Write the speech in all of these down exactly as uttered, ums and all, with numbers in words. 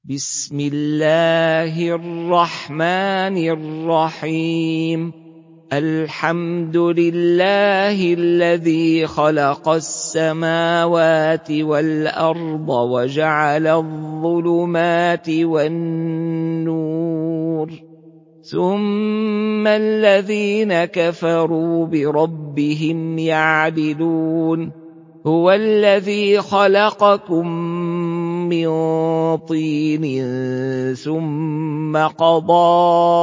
بسم الله الرحمن الرحيم الحمد لله الذي خلق السماوات والأرض وجعل الظلمات والنور ثم الذين كفروا بربهم يعدلون هو الذي خلقكم من طين ثم قضى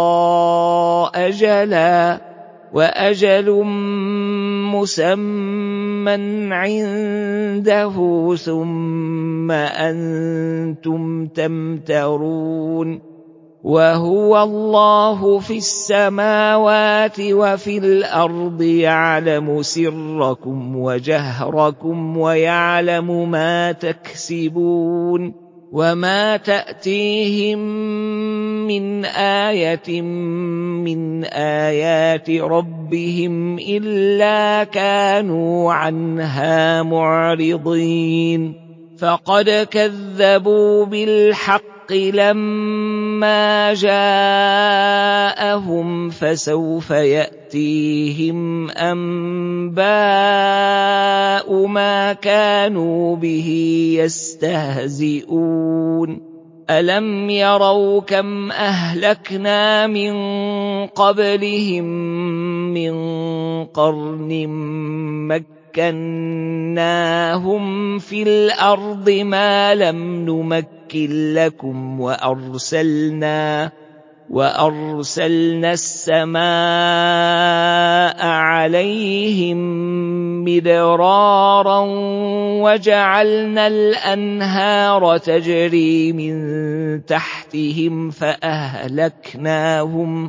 أجلا وأجل مسمى عنده ثم أنتم تمترون وهو الله في السماوات وفي الأرض يعلم سركم وجهركم ويعلم ما تكسبون وما تأتيهم من آية من آيات ربهم إلا كانوا عنها معرضين فقد كذبوا بالحق لما جاءهم فسوف يأتيهم أنباء ما كانوا به يستهزئون ألم يروا كم أهلكنا من قبلهم من قرن مكناهم في الأرض ما لم نمكن لكم وأرسلنا وأرسلنا السماء عليهم مدرارا وجعلنا الأنهار تجري من تحتهم فأهلكناهم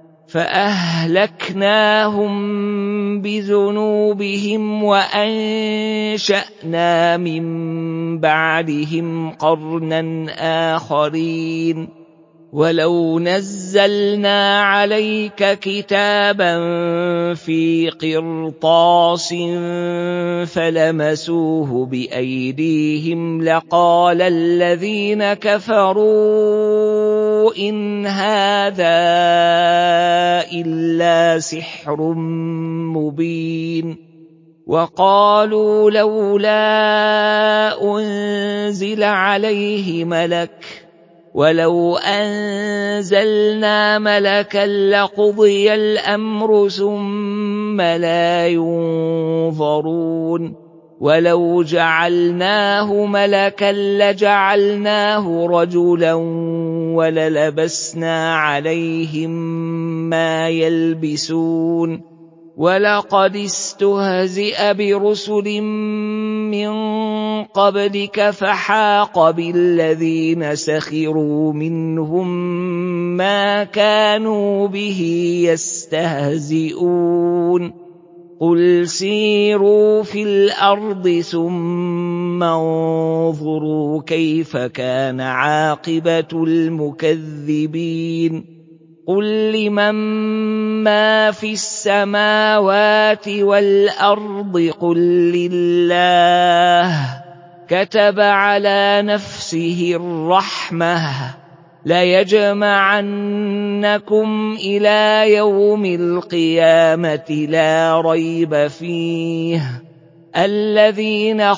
فأهلكناهم بذنوبهم وأنشأنا من بعدهم قرنا آخرين ولو نزلنا عليك كتابا في قرطاس فلمسوه بأيديهم لقال الذين كفروا إن هذا إلا سحر مبين وقالوا لولا أنزل عليه ملك ولو أنزلنا ملكا لقضي الأمر ثم لا ينظرون ولو جعلناه ملكا لجعلناه رجلا وللبسنا عليهم ما يلبسون ولقد استهزئ برسل من قبلك فحاق بالذين سخروا منهم ما كانوا به يستهزئون قل سيروا في الأرض ثم انظروا كيف كان عاقبة المكذبين قل لمن ما في السماوات والأرض قل لله كتب على نفسه الرحمة ليجمعنكم إلى يوم القيامة لا ريب فيه الذين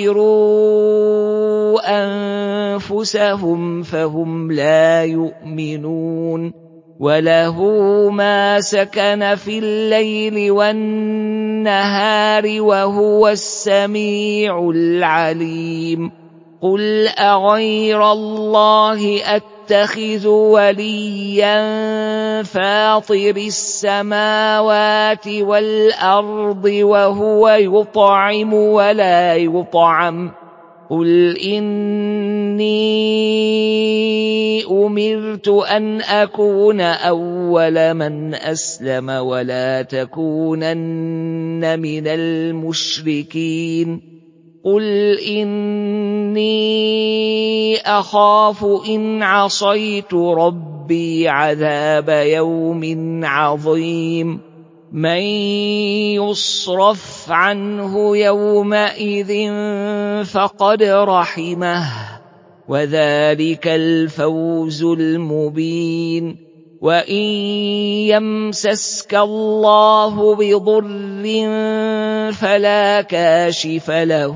خسروا أنفسهم فهم لا يؤمنون وله ما سكن في الليل والنهار وهو السميع العليم قل أغير الله أتخذ وليا فاطر السماوات والأرض وهو يطعم ولا يطعم قل إني أمرت أن أكون أول من أسلم ولا تكونن من المشركين قل إني أخاف إن عصيت ربي عذاب يوم عظيم من يصرف عنه يومئذ فقد رحمه وذلك الفوز المبين. وإن يمسسك الله بضر فلا كاشف له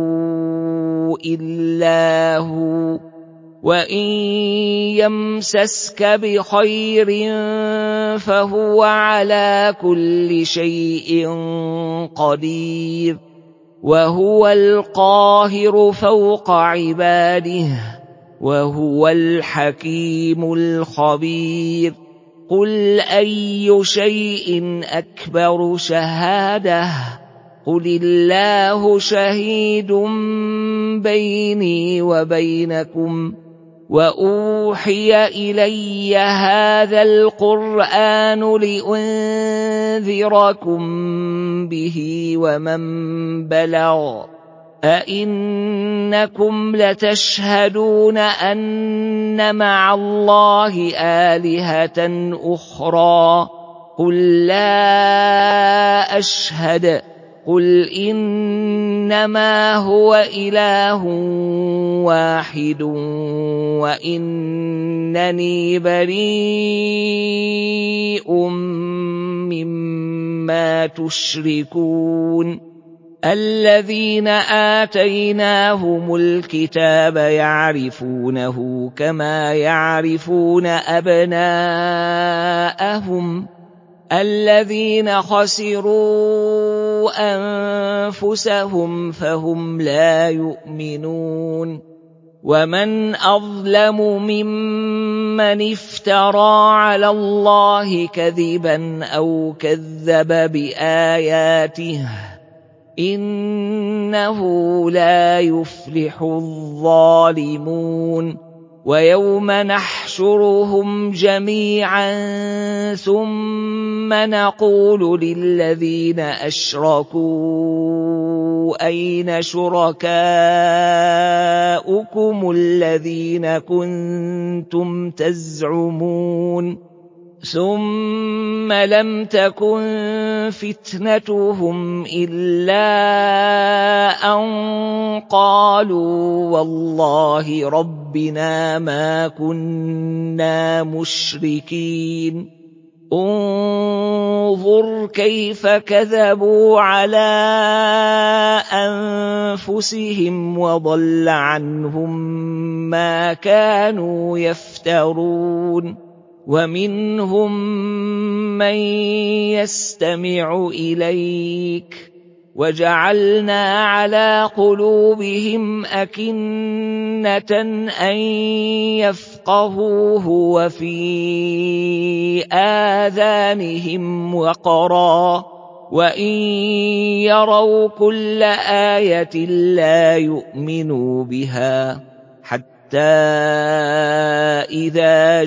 إلا هو، وإن يمسسك بخير فهو على كل شيء قدير، وهو القاهر فوق عباده، وهو الحكيم الخبير. قل أي شيء أكبر شهادة؟ قل الله شهيد بيني وبينكم، وأوحي إلي هذا القرآن لأنذركم به ومن بلغ. أئنكم لتشهدون أن مع الله آلهة أخرى؟ قل لا أشهد. قل إنما هو إله واحد وإنني بريء مما تشركون. الذين آتيناهم الكتاب يعرفونه كما يعرفون أبناءهم، الذين خسروا أنفسهم فهم لا يؤمنون. ومن أظلم ممن افترى على الله كذبا أو كذب بآياته، إنه لا يفلح الظالمون. ويوم نحشرهم جميعا ثم نقول للذين أشركوا أين شركاؤكم الذين كنتم تزعمون؟ ثم لم تكن فتنتهم إلا أن قالوا والله ربنا ما كنا مشركين. انظر كيف كذبوا على أنفسهم وضل عنهم ما كانوا يفترون. ومنهم من يستمع إليك وجعلنا على قلوبهم أكنة أن يفقهوه وفي آذانهم وقرا، وإن يروا كل آية لا يؤمنوا بها، حتى إذا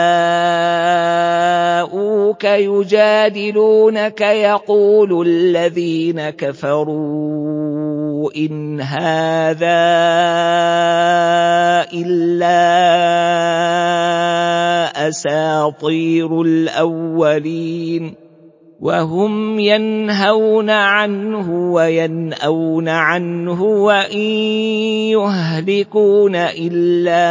جاءوك يجادلونك يقول الذين كفروا إن هذا إلا أساطير الأولين، وهم ينهون عنه وينأون عنه وإن يهلكون إلا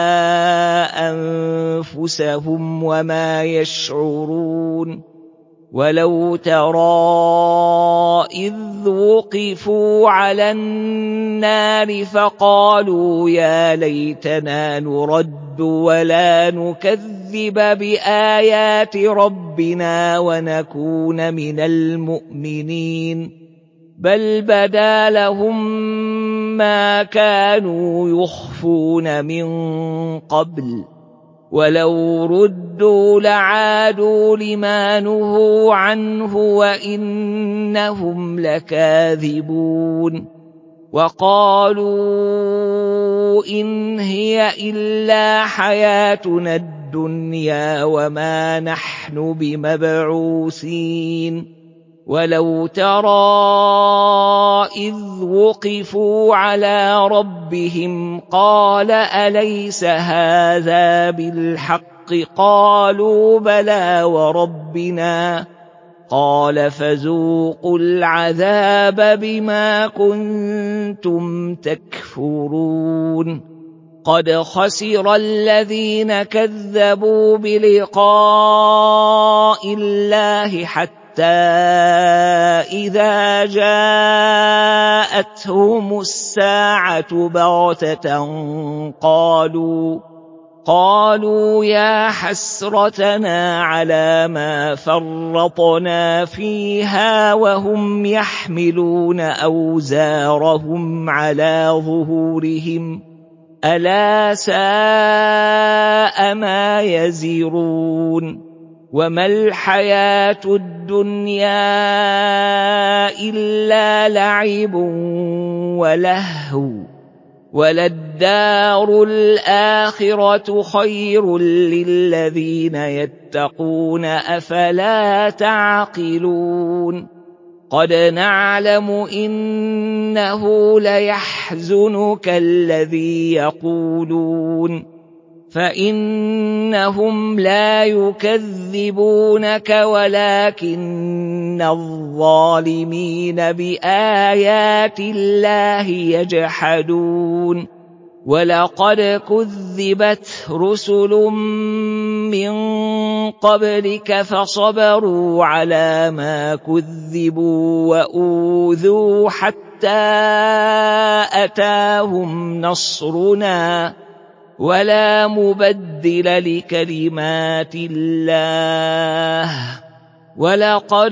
أنفسهم وما يشعرون. ولو ترى إذ وقفوا على النار فقالوا يا ليتنا نرد ولا نكذب بآيات ربنا ونكون من المؤمنين، بل بدا لهم ما كانوا يخفون من قبل، ولو ردوا لعادوا لما نهوا عنه وإنهم لكاذبون. وقالوا إن هي إلا حياتنا الدنيا وما نحن بمبعوثين. ولو ترى إذ وقفوا على ربهم قال أليس هذا بالحق؟ قالوا بلى وربنا، قال فذوقوا العذاب بما كنتم تكفرون. قد خسر الذين كذبوا بلقاء الله حتى إذا جاءتهم الساعة بغتة قالوا قالوا يا حسرتنا على ما فرطنا فيها وهم يحملون أوزارهم على ظهورهم ألا ساء ما يزرون وما الحياة الدنيا إلا لعب ولهو وللدار الآخرة خير للذين يتقون أفلا تعقلون قد نعلم إنه ليحزنك الذي يقولون فإنهم لا يكذبونك ولكن الظالمين بآيات الله يجحدون ولقد كذبت رسل من قبلك فصبروا على ما كذبوا وأوذوا حتى أتاهم نصرنا ولا مبدل لكلمات الله ولقد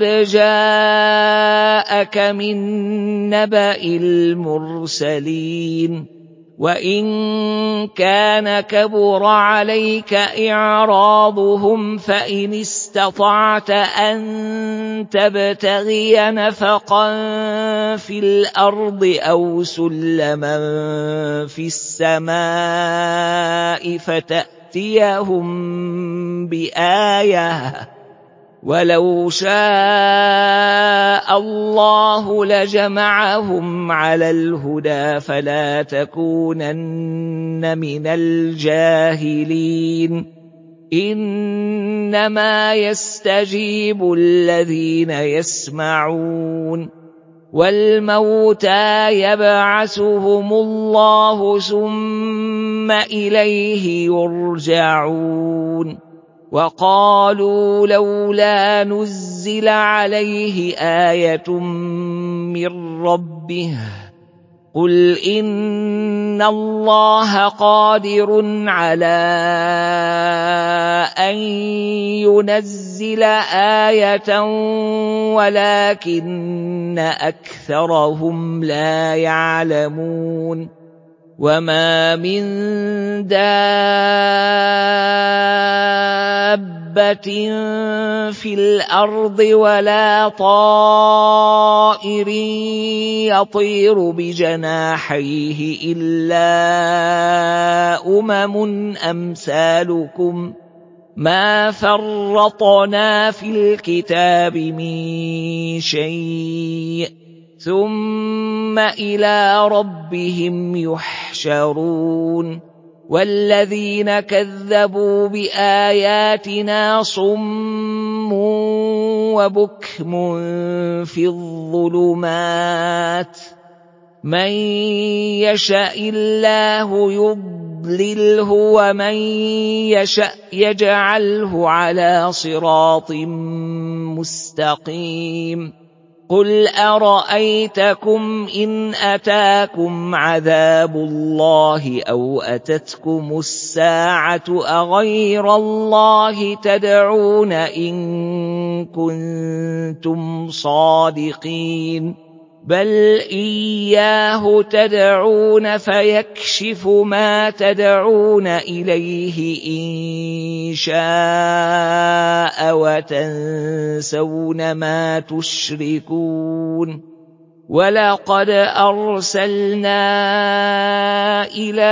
جاءك من نبأ المرسلين وإن كان كبر عليك إعراضهم فإن استطعت أن تبتغي نفقا في الأرض أو سلما في السماء فتأتيهم بآية ولو شاء الله لجمعهم على الهدى فلا تكونن من الجاهلين إنما يستجيب الذين يسمعون والموتى يبعثهم الله ثم إليه يرجعون وقالوا لولا نزل عليه آية من ربه قل إن الله قادر على أن ينزل آية ولكن أكثرهم لا يعلمون وما من دابة في الأرض ولا طائر يطير بجناحيه إلا أمم أمثالكم ما فرطنا في الكتاب من شيء ثم إلى ربهم يحشرون والذين كذبوا بآياتنا صم وبكم في الظلمات من يشاء الله يضلله ومن يشاء يجعله على صراط مستقيم قل أرأيتكم إن أتاكم عذاب الله أو أتتكم الساعة أغير الله تدعون إن كنتم صادقين بل إياه تدعون فيكشف ما تدعون إليه إن شاء وتنسون ما تشركون ولقد أرسلنا إلى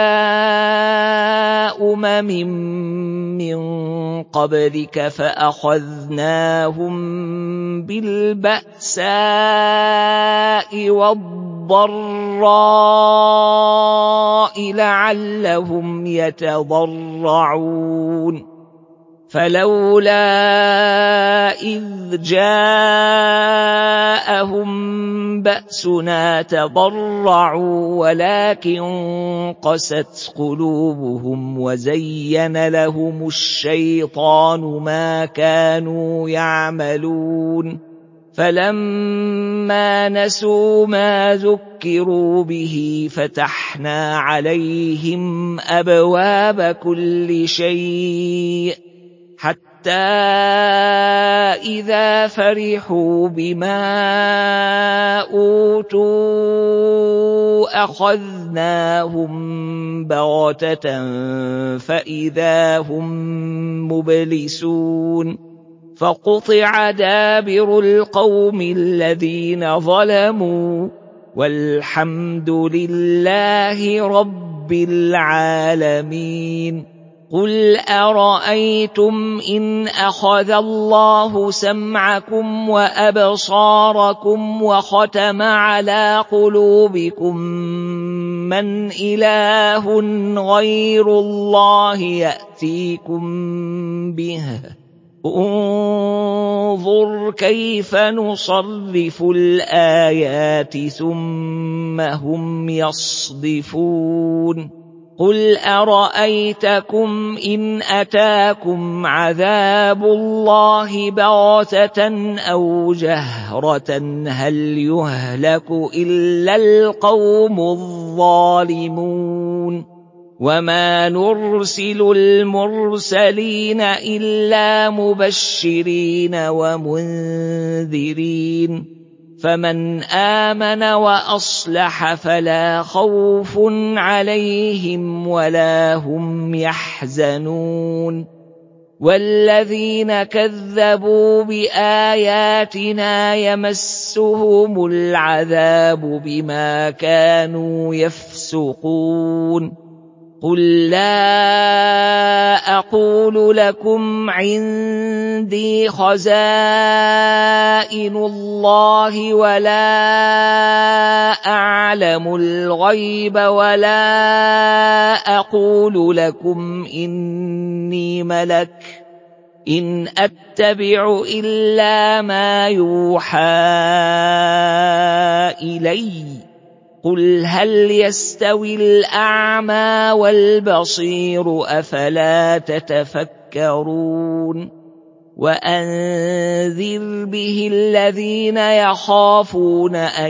أمم من قبلك فأخذناهم بالبأساء والضراء لعلهم يتضرعون فلولا إذ جاءهم بأسنا تضرعوا ولكن قست قلوبهم وزين لهم الشيطان ما كانوا يعملون فلما نسوا ما ذكروا به فتحنا عليهم أبواب كل شيء حتى إذا فرحوا بما أوتوا أخذناهم بغتة فإذا هم مبلسون فقطع دابر القوم الذين ظلموا والحمد لله رب العالمين. قل أرأيتم إن أخذ الله سمعكم وأبصاركم وختم على قلوبكم من إله غير الله يأتيكم به انظر كيف نصرف الآيات ثم هم يصدفون. قل أرأيتكم إن أتاكم عذاب الله بغتة أو جهرة هل يهلك إلا القوم الظالمون وما نرسل المرسلين إلا مبشرين ومنذرين فمن آمن وأصلح فلا خوف عليهم ولا هم يحزنون والذين كذبوا بآياتنا يمسهم العذاب بما كانوا يفسقون. قل لا أقول لكم عندي خزائن الله ولا أعلم الغيب ولا أقول لكم إني ملك إن أتبع إلا ما يوحى إلي. قل هل يستوي الأعمى والبصير أفلا تتفكرون. وأنذر به الذين يخافون أن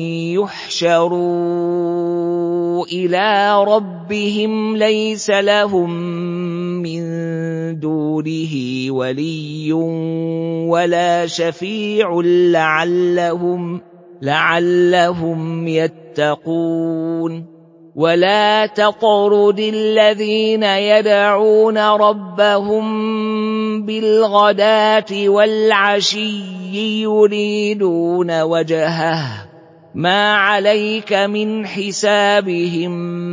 يحشروا إلى ربهم ليس لهم من دونه ولي ولا شفيع لعلهم لعلهم يتقون. ولا تطرد الذين يدعون ربهم بالغداة والعشي يريدون وجهه ما عليك من حسابهم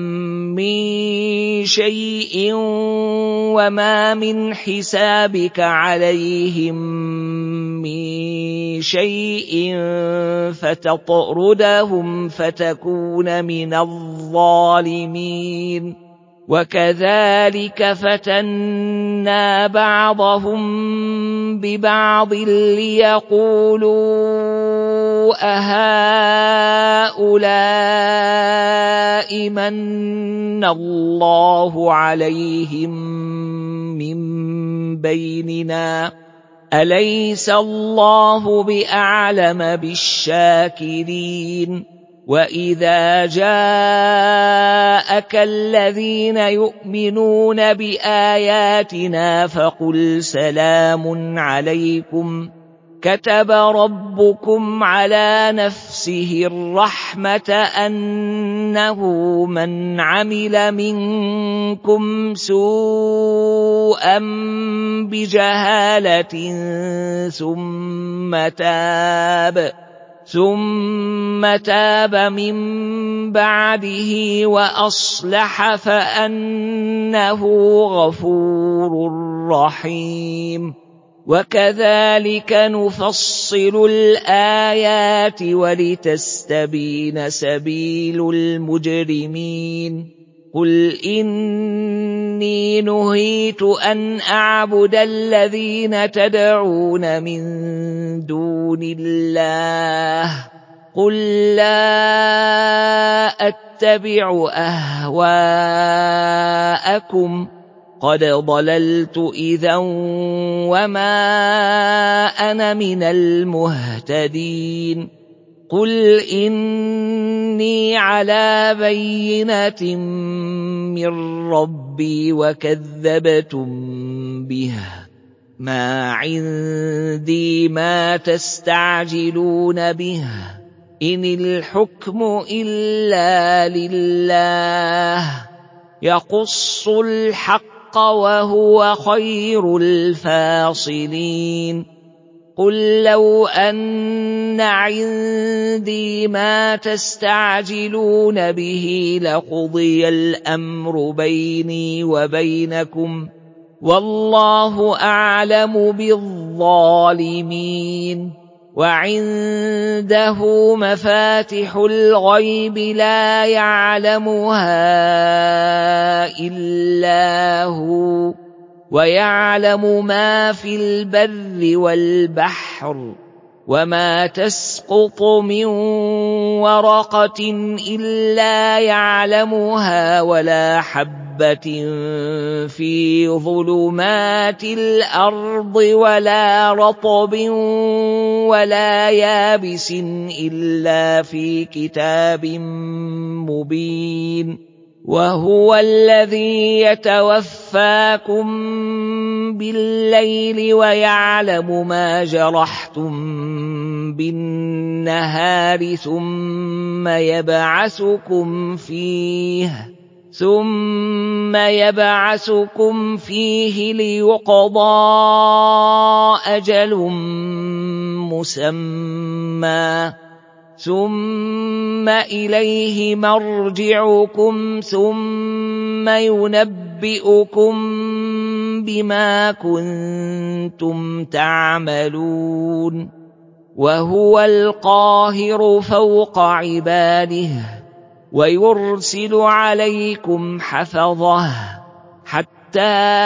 من شيء وما من حسابك عليهم من شيء فتطردهم فتكون من الظالمين. وكذلك فتنا بعضهم ببعض ليقولوا أهؤلاء من الله عليهم من بيننا أليس الله بأعلم بالشاكرين. وإذا جاءك الذين يؤمنون بآياتنا فقل سلام عليكم كتب ربكم على نفسه الرحمة أنه من عمل منكم سوءا بجهالة ثم تاب ثم تاب من بعده وأصلح فأنه غفور رحيم. وكذلك نفصل الآيات ولتستبين سبيل المجرمين. قُلْ إِنِّي نُهِيتُ أَنْ أَعْبُدَ الَّذِينَ تَدْعُونَ مِن دُونِ اللَّهِ قُل لَّا أَتَّبِعُ أَهْوَاءَكُمْ قَدْ ضَلَلْتُ إِذًا وَمَا أَنَا مِنَ الْمُهْتَدِينَ قُلْ إِنِّي عَلَىٰ بَيِّنَةٍ مِّن رَّبِّي وَكَذَّبْتُم بِهِ ۚ مَا عِندِي مَا تَسْتَعْجِلُونَ بِهِ ۚ إِنِ الْحُكْمُ إِلَّا لِلَّهِ يَقُصُّ الْحَقَّ وَهُوَ خَيْرُ الْفَاصِلِينَ قُل لَّوْ أَنَّ عِندِي مَا تَسْتَعْجِلُونَ بِهِ لَقُضِيَ الْأَمْرُ بَيْنِي وَبَيْنَكُمْ ۗ وَاللَّهُ أَعْلَمُ بِالظَّالِمِينَ وَعِندَهُ مَفَاتِحُ الْغَيْبِ لَا يَعْلَمُهَا إِلَّا هُوَ وَيَعْلَمُ مَا فِي الْبَرِّ وَالْبَحْرِ وَمَا تَسْقُطُ مِن وَرَقَةٍ إِلَّا يَعْلَمُهَا وَلَا حَبَّةٍ فِي ظُلُمَاتِ الْأَرْضِ وَلَا رَطْبٍ وَلَا يَابِسٍ إِلَّا فِي كِتَابٍ مُّبِينٍ وَهُوَ الَّذِي يَتَوَفَّاكُم بِاللَّيْلِ وَيَعْلَمُ مَا جَرَحْتُم بِالنَّهَارِ ثُمَّ يَبْعَثُكُمْ فِيهِ ثُمَّ يَبْعَثُكُمْ فِيهِ لِيُقْضَىٰ أَجَلٌ مُّسَمًّى ثُمَّ إِلَيْهِ مَرْجِعُكُمْ ثُمَّ يُنَبِّئُكُم بِمَا كُنتُمْ تَعْمَلُونَ وَهُوَ الْقَاهِرُ فَوْقَ عِبَادِهِ وَيُرْسِلُ عَلَيْكُمْ حَفَظَةً حَتَّىٰ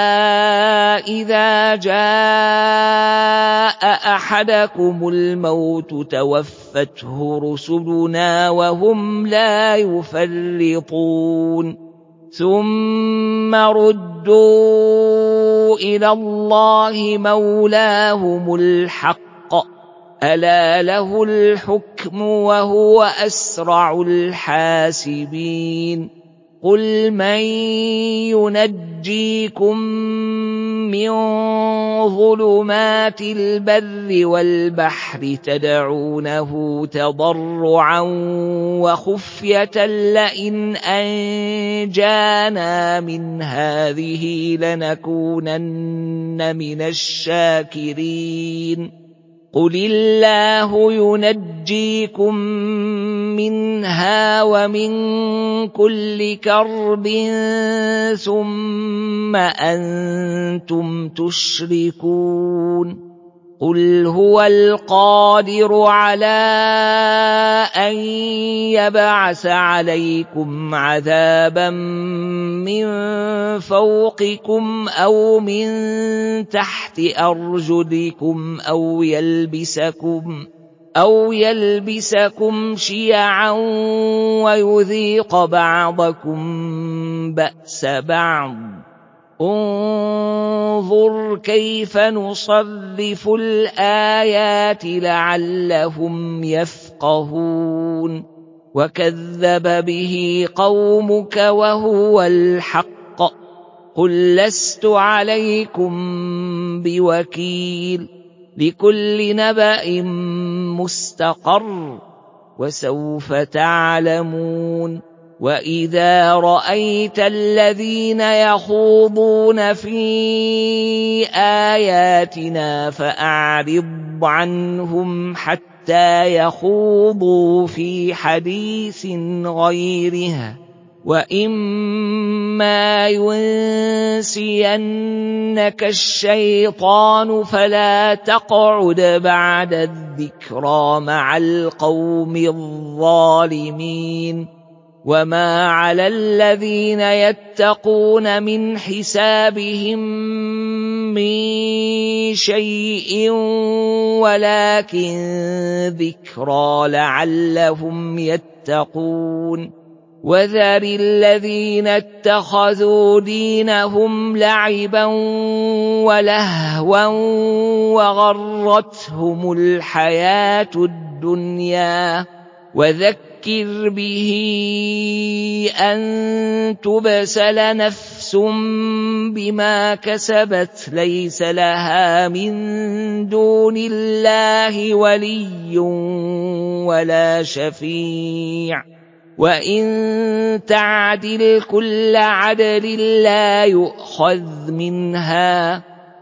إِذَا جَاءَ أَحَدَكُمُ الْمَوْتُ تَوَفَّتْهُ رُسُلُنَا وَهُمْ لَا يُفَرِّطُونَ ثُمَّ رُدُّوا إِلَى اللَّهِ مَوْلَاهُمُ الْحَقِّ ۚ أَلَا لَهُ الْحُكْمُ وَهُوَ أَسْرَعُ الْحَاسِبِينَ قُلْ مَن يُنَجِّيكُم مِّن ظُلُمَاتِ الْبَرِّ وَالْبَحْرِ تَدْعُونَهُ تَضَرُّعًا وَخُفْيَةً لَّئِنْ أَنجَانَا مِنْ هَٰذِهِ لَنَكُونَنَّ مِنَ الشَّاكِرِينَ قُلِ اللَّهُ يُنَجِّيكُم مِّنْهَا وَمِن كُلِّ كَرْبٍ ثُمَّ أَنتُمْ تُشْرِكُونَ قُلْ هُوَ الْقَادِرُ عَلَىٰ أَن يَبْعَثَ عَلَيْكُمْ عَذَابًا مِّن فَوْقِكُمْ أَوْ مِن تَحْتِ أَرْجُلِكُمْ أَوْ يَلْبِسَكُمْ أَوْ يَلْبِسَكُمْ شِيَعًا وَيُذِيقَ بَعْضَكُم بَأْسَ بَعْضٍ ۗ انظُرْ كَيْفَ نُصَرِّفُ الْآيَاتِ لَعَلَّهُمْ يَفْقَهُونَ وَكَذَّبَ بِهِ قَوْمُكَ وَهُوَ الْحَقُّ ۚ قُل لَّسْتُ عَلَيْكُم بِوَكِيلٍ لِّكُلِّ نَبَإٍ مُّسْتَقَرٌّ وَسَوْفَ تَعْلَمُونَ وَإِذَا رَأَيْتَ الَّذِينَ يَخُوضُونَ فِي آيَاتِنَا فَأَعْرِضْ عَنْهُمْ حَتَّىٰ يَخُوضُوا فِي حَدِيثٍ غَيْرِهِ ۚ وَإِمَّا يُنسِيَنَّكَ الشَّيْطَانُ فَلَا تَقْعُدْ بَعْدَ الذِّكْرَىٰ مَعَ الْقَوْمِ الظَّالِمِينَ وما على الذين يتقون من حسابهم من شيء ولكن ذكرى لعلهم يتقون وذر الذين اتخذوا دينهم لعبا ولهوا وغرتهم الحياة الدنيا وذكر به أن تبسل نفس بما كسبت ليس لها من دون الله ولي ولا شفيع وإن تعدل كل عدل لا يؤخذ منها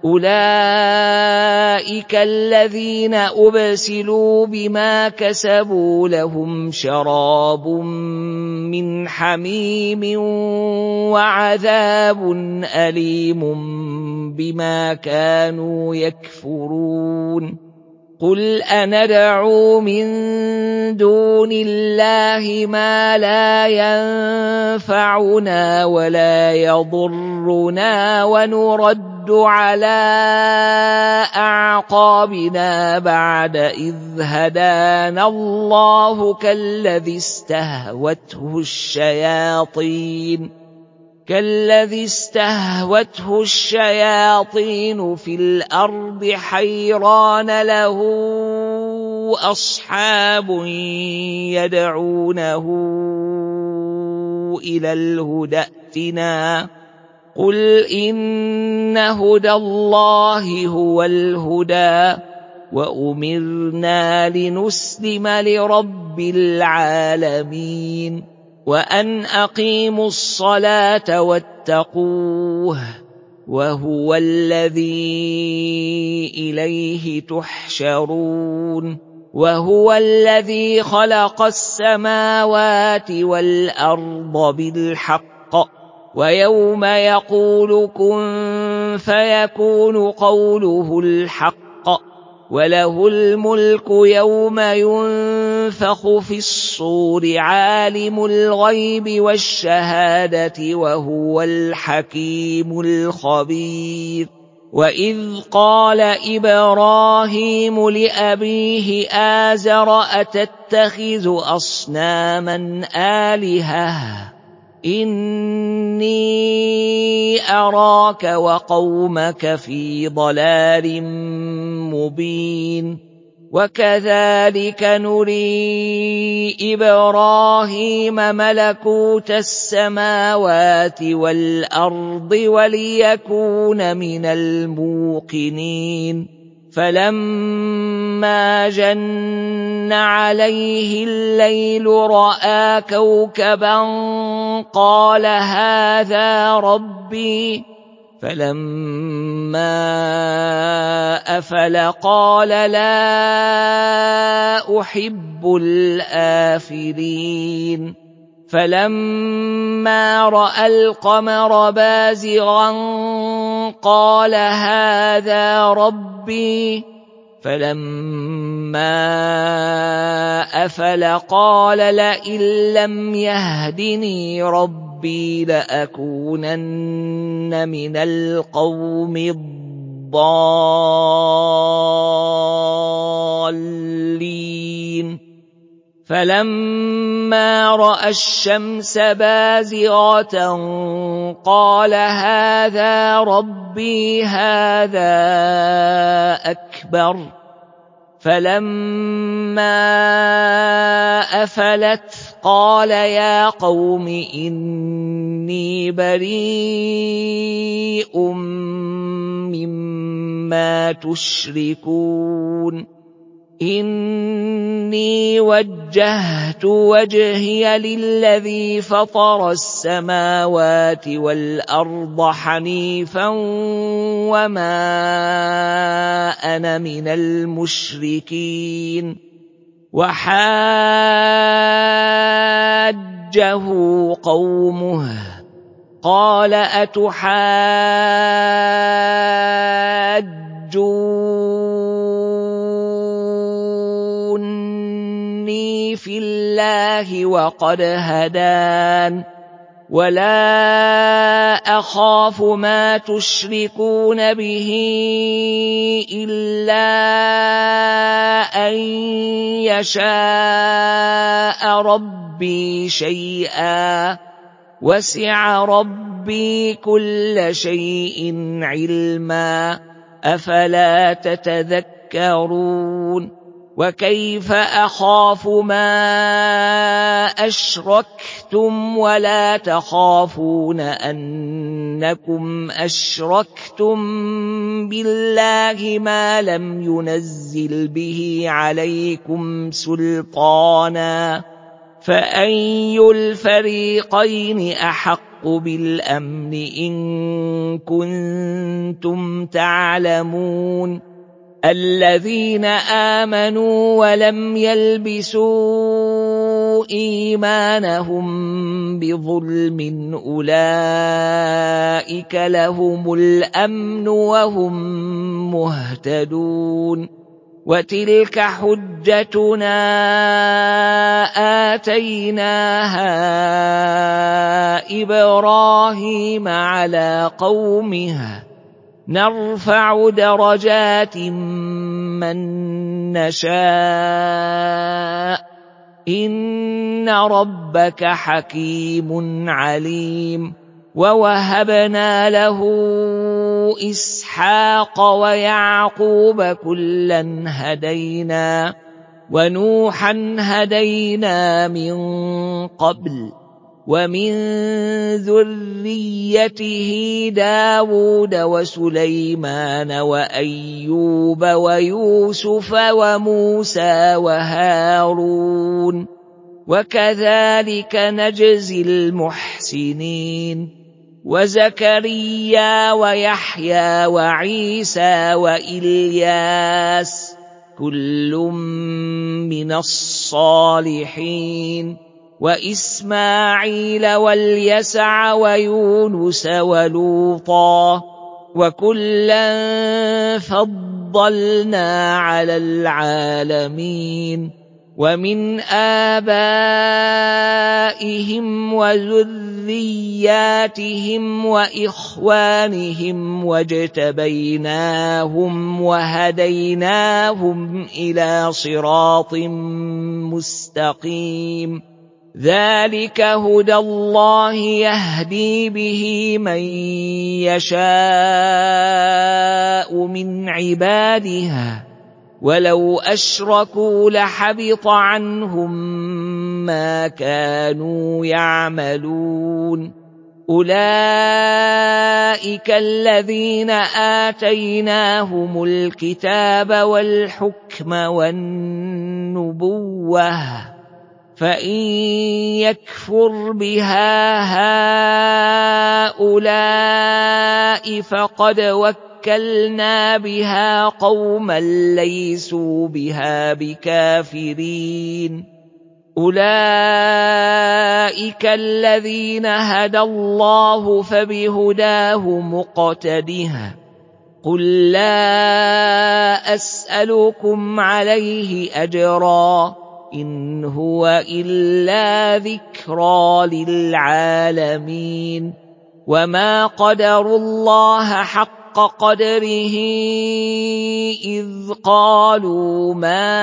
أولئك الذين أبسلوا بما كسبوا لهم شراب من حميم وعذاب أليم بما كانوا يكفرون قل أندعو من دون الله ما لا ينفعنا ولا يضرنا ونرد على أعقابنا بعد إذ هدانا الله كالذي استهوته الشياطين كالذي استهوته الشياطين في الأرض حيران له أصحاب يدعونه إلى الهدى ائتنا قل إن هدى الله هو الهدى وأمرنا لنسلم لرب العالمين وأن أقيموا الصلاة واتقوه وهو الذي إليه تحشرون وهو الذي خلق السماوات والأرض بالحق ويوم يقول كن فيكون قوله الحق وله الملك يوم ينفخ في الصور عالم الغيب والشهادة وهو الحكيم الخبير وإذ قال إبراهيم لأبيه آزر أتتخذ أصناما آلهة إني أراك وقومك في ضلال مبين وكذلك نري إبراهيم ملكوت السماوات والأرض وليكون من الموقنين فلما جن عليه الليل رأى كوكبا قال هذا ربي فلما أفل قال لا أحب الآفلين فلما رأى القمر بازغا قال هذا ربي فلما أفل قال لئن لم يهدني ربي لأكونن من القوم الضالين فلما رأى الشمس بازغة قال هذا ربي هذا أكبر فلما أفلت قال يا قوم إني بريء مما تشركون إني وجهت وجهي للذي فطر السماوات والأرض حنيفا وما أنا من المشركين وحاجه قومه قال أتحاجون في الله الله وقد هدان ولا أخاف ما تشركون به إلا أن يشاء ربي شيئا وسع ربي كل شيء علما أفلا تتذكرون وكيف أخاف ما أشركتم ولا تخافون أنكم أشركتم بالله ما لم ينزل به عليكم سلطانا فأي الفريقين أحق بالأمن إن كنتم تعلمون الذين آمنوا ولم يلبسوا إيمانهم بظلم أولئك لهم الأمن وهم مهتدون وتلك حجتنا آتيناها إبراهيم على قومه نرفع درجات من نشاء إن ربك حكيم عليم ووهبنا له إسحاق ويعقوب كلا هدينا ونوحا هدينا من قبل ومن ذريته داود وسليمان وأيوب ويوسف وموسى وهارون وكذلك نجزي المحسنين وزكريا ويحيى وعيسى وإلياس كل من الصالحين وإسماعيل واليسع ويونس ولوطا وكلا فضلنا على العالمين ومن آبائهم وذرياتهم وإخوانهم واجتبيناهم وهديناهم إلى صراط مستقيم ذلك هدى الله يهدي به من يشاء من عباده ولو أشركوا لحبط عنهم ما كانوا يعملون أولئك الذين آتيناهم الكتاب والحكم والنبوة فإن يكفر بها هؤلاء فقد وكلنا بها قوما ليسوا بها بكافرين أولئك الذين هدى الله فبهداه مقتده قل لا أسألكم عليه أجرا إن هو إلا ذكرى للعالمين وما قدروا الله حق قدره إذ قالوا ما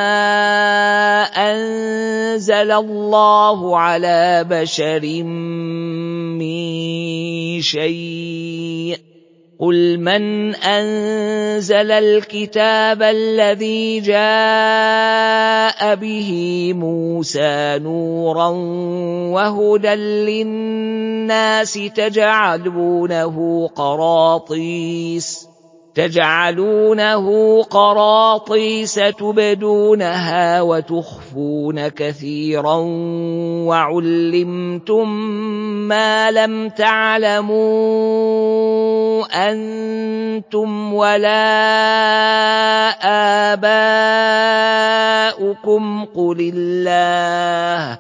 أنزل الله على بشر من شيء قل من أنزل الكتاب الذي جاء به موسى نورا وهدى للناس تجعلونه قراطيس تجعلونه قراطيس تبدونها وتخفون كثيرا وعلمتم ما لم تعلموا أنتم ولا آباؤكم قل الله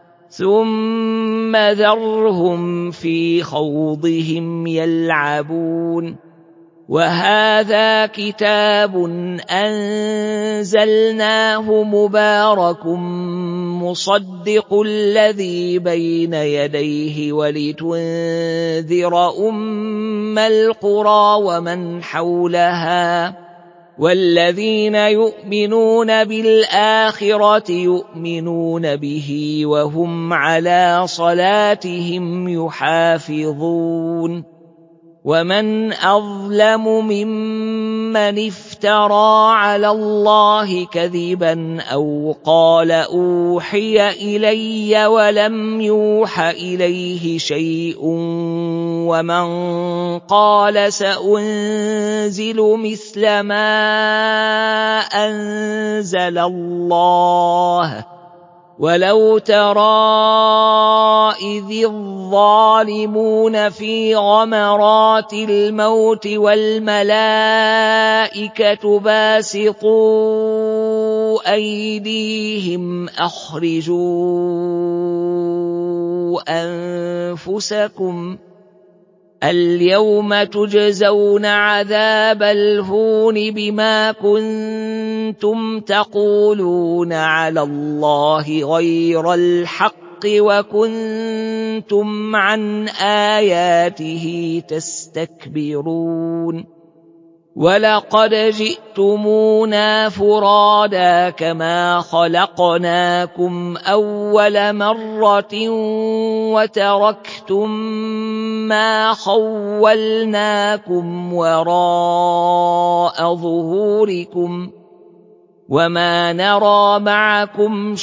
ثم ذرهم في خوضهم يلعبون وهذا كتاب أنزلناه مبارك مصدق الذي بين يديه ولتنذر أم القرى ومن حولها والذين يؤمنون بالآخرة يؤمنون به وهم على صلاتهم يحافظون ومن أظلم ممن افترى على الله كذبا أو قال أوحي إلي ولم يوح إليه شيء ومن قال سأنزل مثل ما أنزل الله ولو ترى إذ الظالمون في غمرات الموت والملائكة باسطوا أيديهم أخرجوا أنفسكم اليوم تجزون عذاب الهون بما كنتم تقولون على الله غير الحق وكنتم عن آياته تستكبرون ولقد جئتمونا فرادا كما خلقناكم أول مرة وتركتم ما خولناكم وراء ظهوركم وما نرى معكم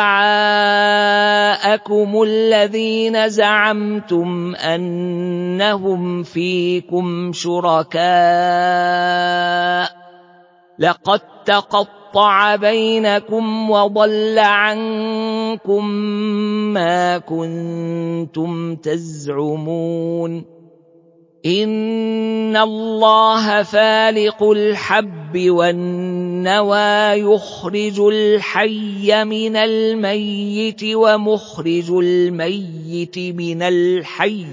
شفعاءكم الذين زعمتم أنهم فيكم شركاء لقد تقطع بينكم وضل عنكم ما كنتم تزعمون إن الله فالق الحب والنوى يخرج الحي من الميت ومخرج الميت من الحي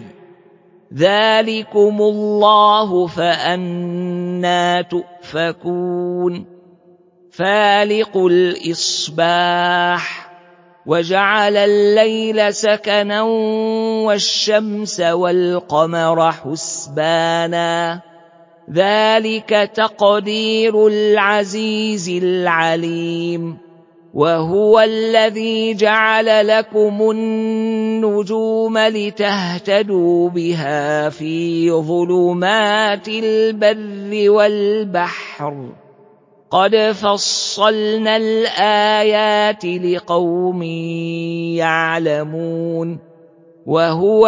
ذلكم الله فأنى تؤفكون فالق الإصباح وجعل الليل سكنا والشمس والقمر حسبانا ذلك تقدير العزيز العليم وهو الذي جعل لكم النجوم لتهتدوا بها في ظلمات البر والبحر قد فصلنا الآيات لقوم يعلمون وهو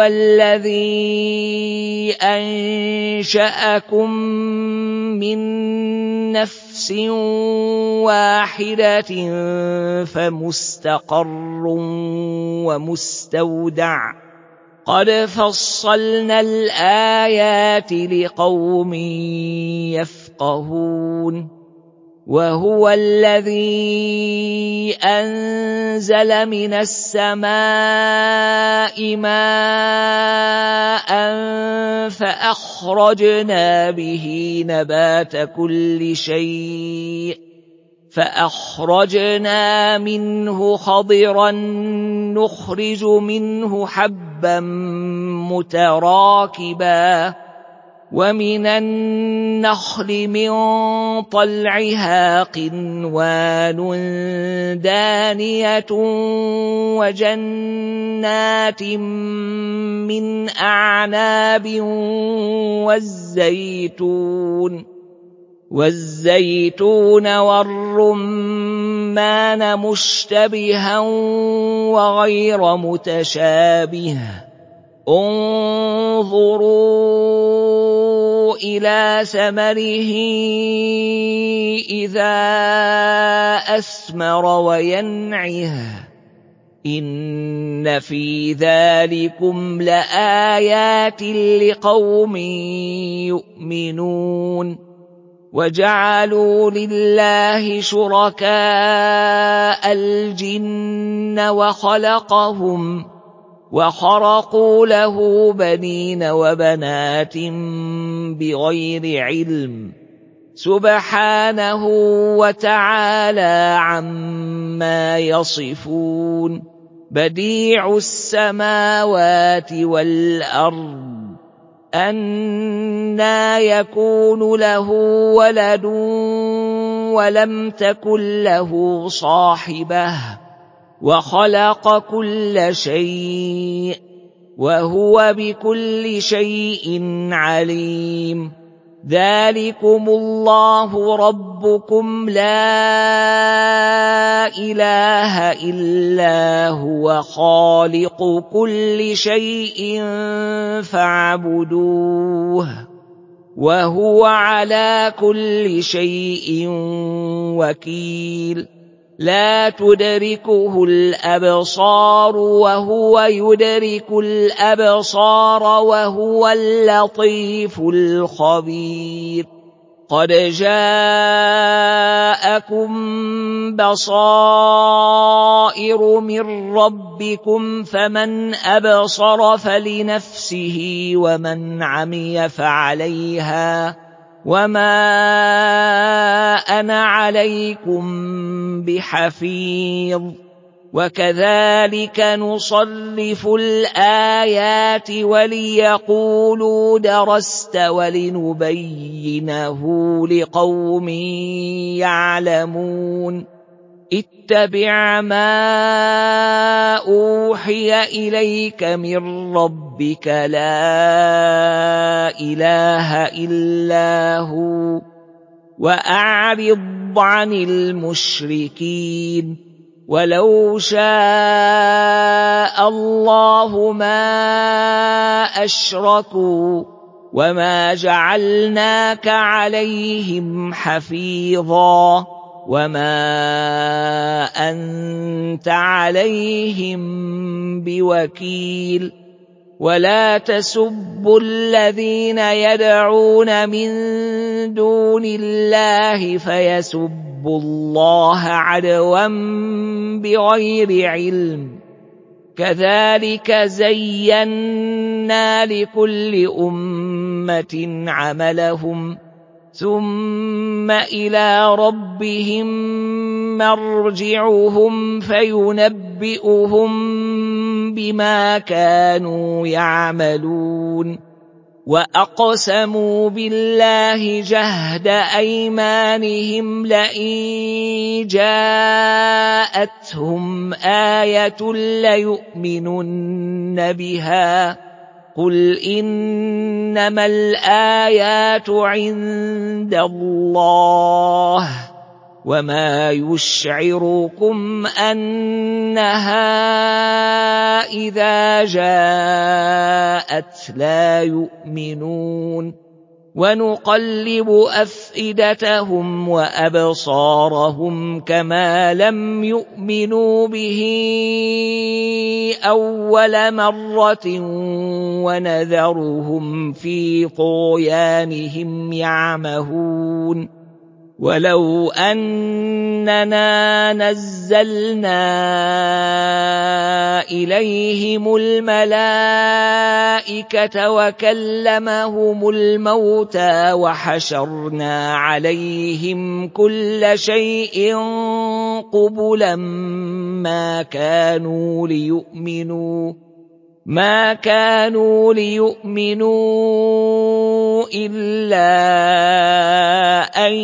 الذي أنشأكم من نفس واحدة فمستقر ومستودع قد فصلنا الآيات لقوم يفقهون وهو الذي أنزل من السماء ماء فأخرجنا به نبات كل شيء فأخرجنا منه خضرا نخرج منه حبا متراكبا ومن النخل من طلعها قنوان دانية وجنات من أعناب والزيتون والزيتون والرمان مشتبها وغير متشابه انظروا إلى ثمره إذا أثمر وينعه إن في ذلكم لآيات لقوم يؤمنون وجعلوا لله شركاء الجن وخلقهم وخرقوا له بنين وبنات بغير علم سبحانه وتعالى عما يصفون بديع السماوات والأرض أنى يكون له ولد ولم تكن له صاحبة وخلق كل شيء وهو بكل شيء عليم ذلكم الله ربكم لا إله إلا هو خالق كل شيء فاعبدوه وهو على كل شيء وكيل لا تدركه الأبصار وهو يدرك الأبصار وهو اللطيف الخبير قد جاءكم بصائر من ربكم فمن أبصر فلنفسه ومن عمي فعليها وما أنا عليكم بحفيظ وكذلك نصرف الآيات وليقولوا درست ولنبينه لقوم يعلمون اتبع ما أوحي إليك من ربك لا إله إلا هو وأعرض عن المشركين ولو شاء الله ما أشركوا وما جعلناك عليهم حفيظا وما أنت عليهم بوكيل ولا تسبوا الذين يدعون من دون الله فيسبوا الله عدوا بغير علم كذلك زينا لكل أمة عملهم ثم إلى ربهم مرجعهم فينبئهم بما كانوا يعملون وأقسموا بالله جهد أيمانهم لئن جاءتهم آية ليؤمنن بها قل إنما الآيات عند الله وما يشعركم أنها إذا جاءت لا يؤمنون ونقلب أفئدتهم وأبصارهم كما لم يؤمنوا به أول مرة ونذرهم في طغيانهم يعمهون ولو أننا نزلنا إليهم الملائكة وكلمهم الموتى وحشرنا عليهم كل شيء قبلا ما كانوا ليؤمنوا ما كانوا ليؤمنوا إلا أن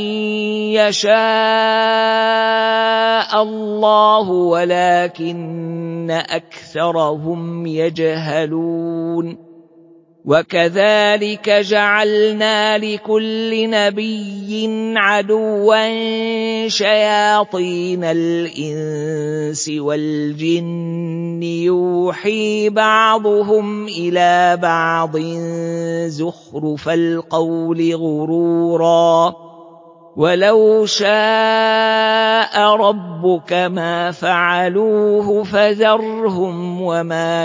يشاء الله ولكن أكثرهم يجهلون وكذلك جعلنا لكل نبي عدوا شياطين الإنس والجن يوحي بعضهم إلى بعض زخرف القول غرورا ولو شاء ربك ما فعلوه فذرهم وما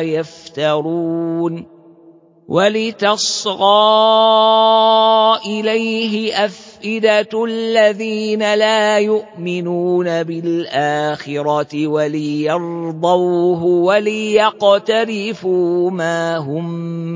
يفترون ولتصغى إليه أفئدة أفئدة الذين لا يؤمنون بالآخرة وليرضوه وليقترفوا ما هم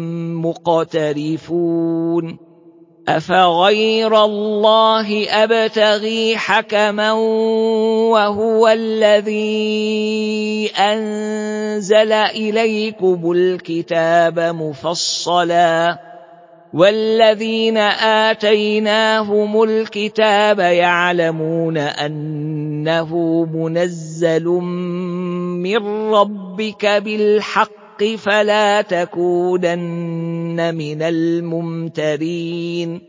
مقترفون أفغير الله أبتغي حكما وهو الذي أنزل إليكم الكتاب مفصلا والذين آتيناهم الكتاب يعلمون أنه منزل من ربك بالحق فلا تكونن من الممترين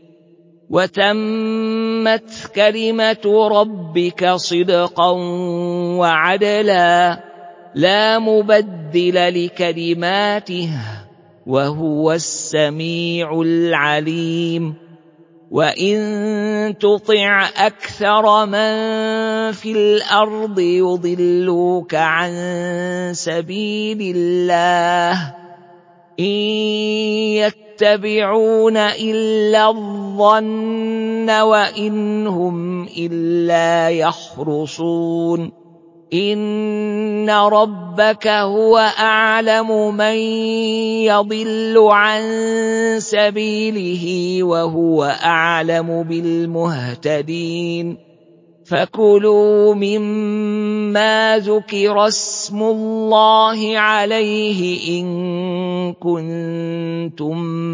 وتمت كلمة ربك صدقا وعدلا لا مبدل لكلماته وهو السميع العليم وإن تطع أكثر من في الأرض يضلوك عن سبيل الله إن يتبعون إلا الظن وإن هم إلا يخرصون إن ربك هو أعلم من يضل عن سبيله وهو أعلم بالمهتدين فكلوا مما ذكر اسم الله عليه إن كنتم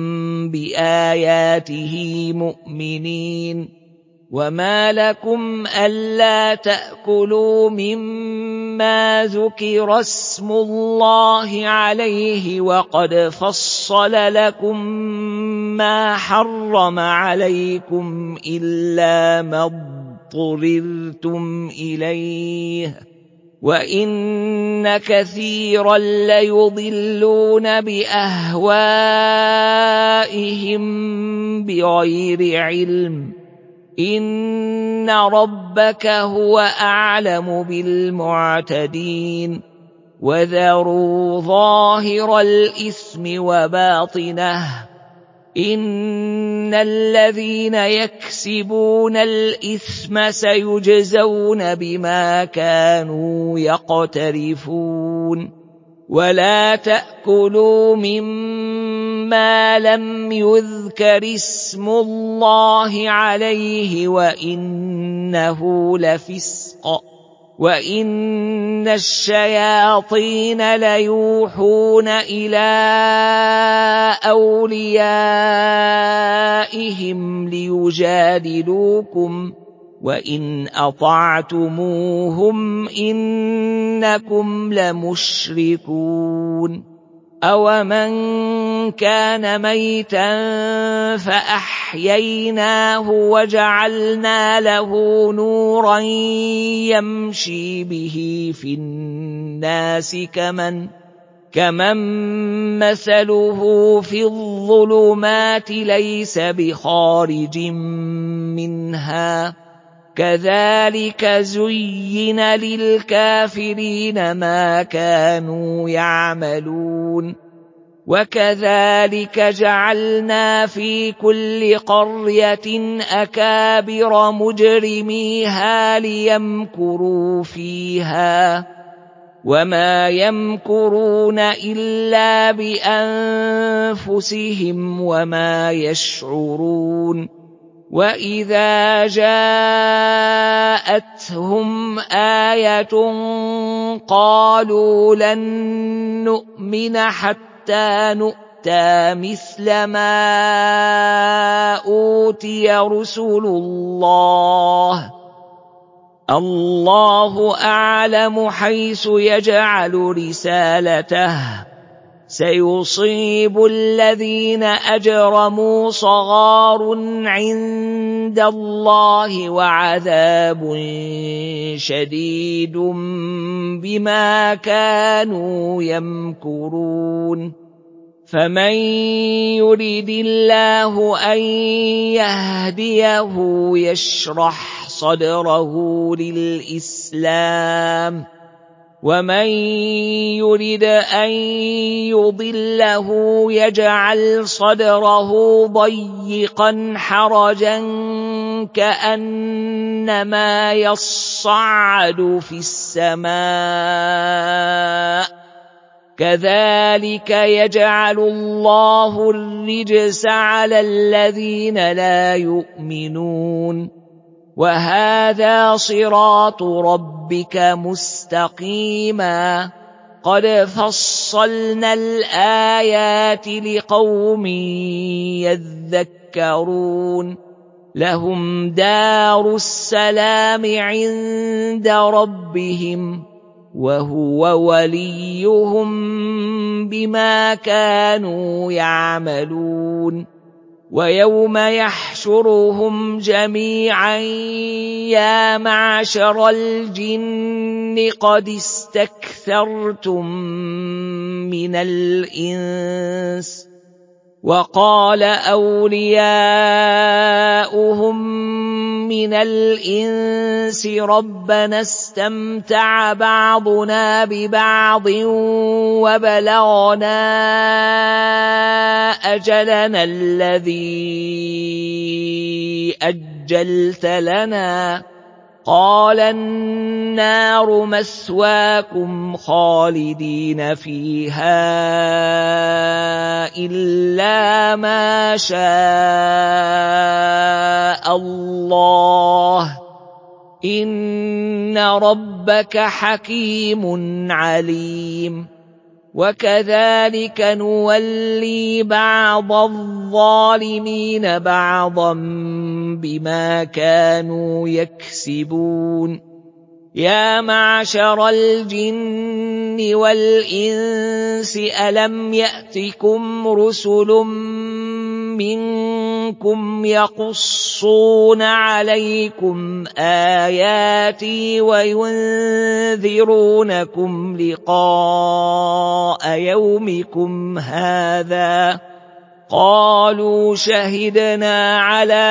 بآياته مؤمنين وما لكم ألا تأكلوا مما ذكر اسم الله عليه وقد فصل لكم ما حرم عليكم إلا ما اضطررتم إليه وإن كثيرا ليضلون بأهوائهم بغير علم إن ربك هو أعلم بالمعتدين وذروا ظاهر الإثم وباطنه إن الذين يكسبون الإثم سيجزون بما كانوا يقترفون ولا تأكلوا مما لم يذكر اسم الله عليه وإنه لفسق وإن الشياطين ليوحون إلى أوليائهم ليجادلوكم وإن أطعتموهم إنكم لمشركون أومن كان ميتا فأحييناه وجعلنا له نورا يمشي به في الناس كمن كمن مثله في الظلمات ليس بخارج منها كذلك زين للكافرين ما كانوا يعملون وكذلك جعلنا في كل قرية أكابر مجرميها ليمكروا فيها وما يمكرون إلا بأنفسهم وما يشعرون وإذا جاءتهم آية قالوا لن نؤمن حتى نؤتى مثل ما أوتي رسل الله الله أعلم حيث يجعل رسالته سيصيب الذين أجرموا صغار عند الله وعذاب شديد بما كانوا يمكرون فمن يريد الله أن يهديه يشرح صدره للإسلام ومن يرد أن يضله يجعل صدره ضيقا حرجا كأنما يصعد في السماء كذلك يجعل الله الرجس على الذين لا يؤمنون وهذا صراط ربك مستقيما قد فصلنا الآيات لقوم يذكرون لهم دار السلام عند ربهم وهو وليهم بما كانوا يعملون ويوم يحشرهم جميعا يا معشر الجن قد استكثرتم من الإنس وقال أولياؤهم من الإنس ربنا استمتع بعضنا ببعض وبلغنا أجلنا الذي أجلت لنا قال النار مثواكم خالدين فيها إلا ما شاء الله إن ربك حكيم عليم وكذلك نولي بعض الظالمين بعضا بما كانوا يكسبون يا معشر الجن والإنس ألم يأتكم رسل منكم يقصون عليكم آياتي وينذرونكم لقاء يومكم هذا قالوا شهدنا على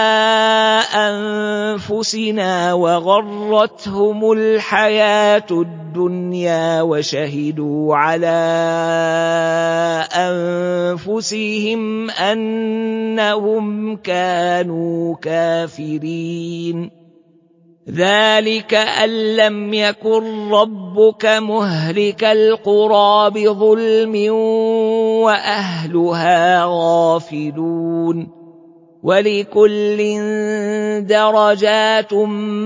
أنفسنا وغرتهم الحياة الدنيا وشهدوا على أنفسهم أنهم كانوا كافرين ذلك أن لم يكن ربك مهلك القرى بظلم وأهلها غافلون ولكل درجات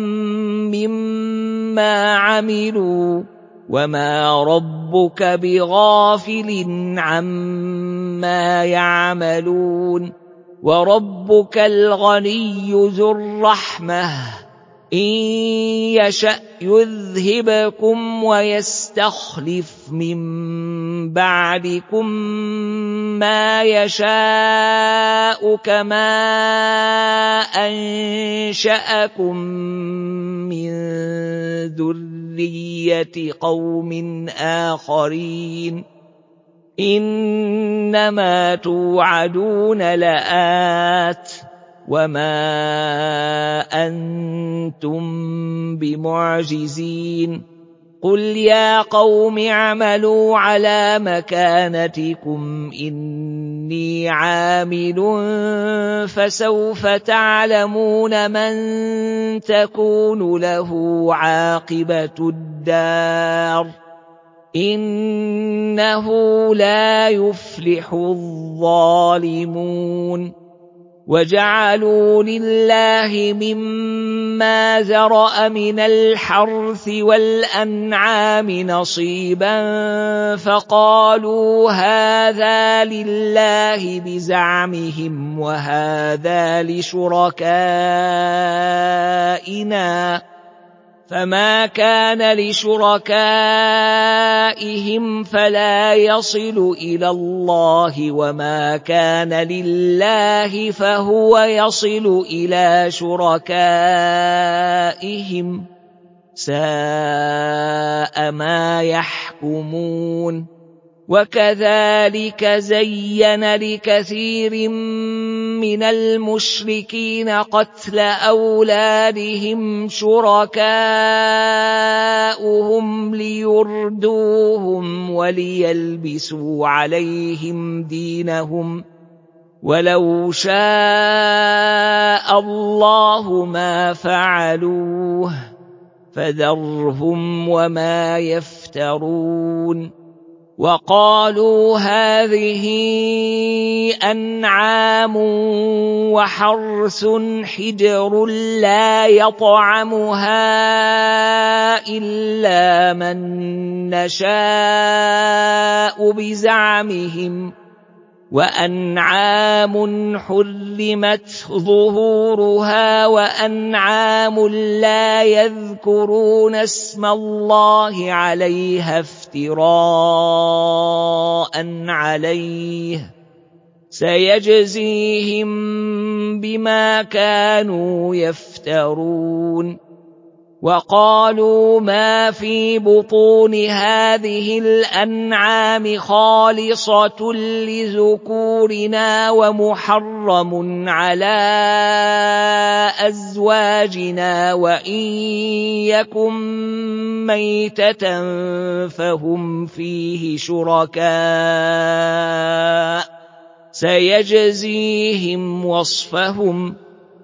مما عملوا وما ربك بغافل عما يعملون وربك الغني ذو الرحمة إن يشأ يذهبكم ويستخلف من بعدكم ما يشاء كما أنشأكم من ذرية قوم آخرين إنما توعدون لآت وما أنتم بمعجزين قل يا قوم اعملوا على مكانتكم إني عامل فسوف تعلمون من تكون له عاقبة الدار إنه لا يفلح الظالمون وجعلوا لله مما ذرأ من الحرث والأنعام نصيبا فقالوا هذا لله بزعمهم وهذا لشركائنا فما كان لشركائهم فلا يصل إلى الله وما كان لله فهو يصل إلى شركائهم ساء ما يحكمون وكذلك زين لكثير من المشركين قتل أولادهم شركاؤهم ليردوهم وليلبسوا عليهم دينهم ولو شاء الله ما فعلوه فذرهم وما يفترون وقالوا هذه أنعام وحرث حجر لا يطعمها إلا من نشاء بزعمهم وأنعام حرمت ظهورها وأنعام لا يذكرون اسم الله عليها افتراء عليه سيجزيهم بما كانوا يفترون وقالوا ما في بطون هذه الأنعام خالصة لذكورنا ومحرم على أزواجنا وإن يكن ميتة فهم فيه شركاء سيجزيهم وصفهم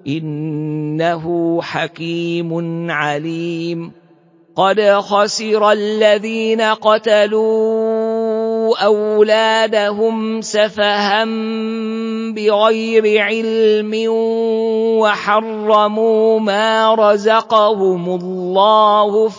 إنه حكيم عليم قد خسر الذين قتلوا أولادهم سفها بغير علم وحرموا ما رزقهم الله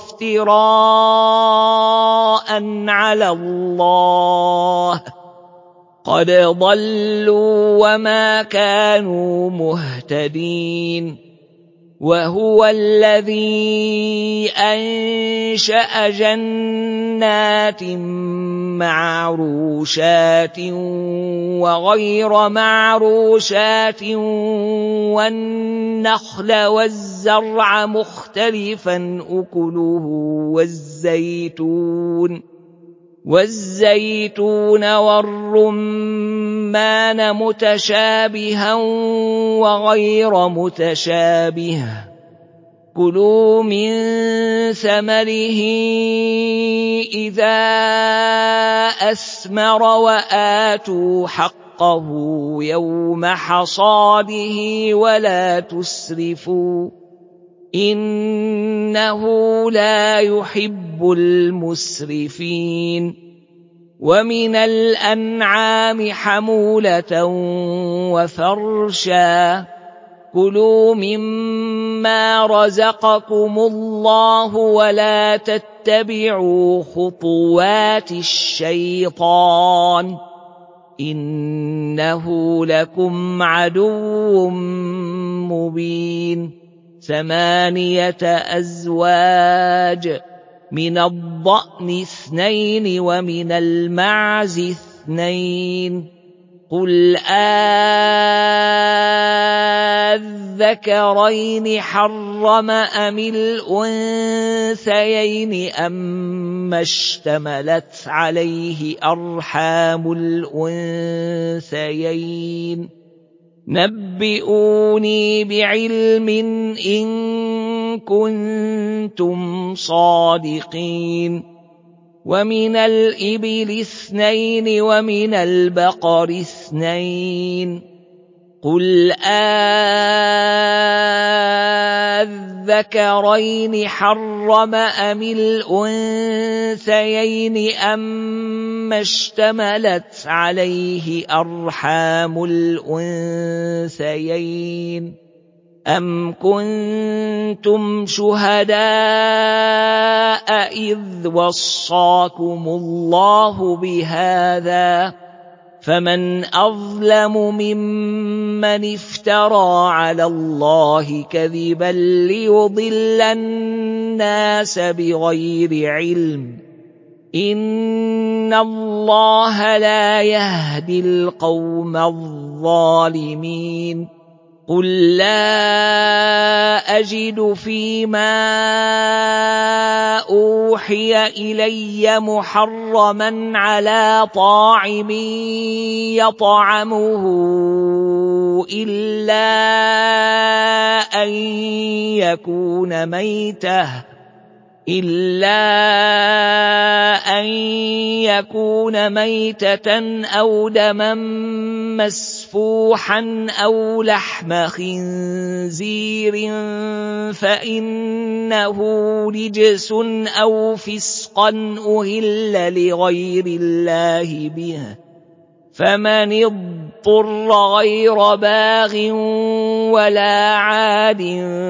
افتراء على الله قد ضلوا وما كانوا مهتدين وهو الذي أنشأ جنات معروشات وغير معروشات والنخل والزرع مختلفا أكله والزيتون والزيتون والرمان متشابها وغير متشابه كلوا من ثمره إذا أثمر وآتوا حقه يوم حصاده ولا تسرفوا إنه لا يحب المسرفين ومن الأنعام حمولة وفرشا كلوا مما رزقكم الله ولا تتبعوا خطوات الشيطان إنه لكم عدو مبين ثمانية أزواج من الضأن اثنين ومن المعز اثنين قل آذكرين حرم أم الأنثيين أما اشتملت عليه أرحام الأنثيين نبئوني بعلم إن كنتم صادقين ومن الإبل اثنين ومن البقر اثنين قل آذكرين حرم أم الأنثيين أما اشتملت عليه أرحام الأنثيين أم كنتم شهداء إذ وصاكم الله بهذا فمن أظلم ممن افترى على الله كذبا ليضل الناس بغير علم إن الله لا يهدي القوم الظالمين قل لا أجد فيما أوحي إلي محرما على طاعم يطعمه إلا أن يكون ميتة إلا أن يكون ميتة أو دما مسفوحا أو لحم خنزير فإنه رجس أو فسقا أهل لغير الله به، فمن اضطر غير باغ ولا عاد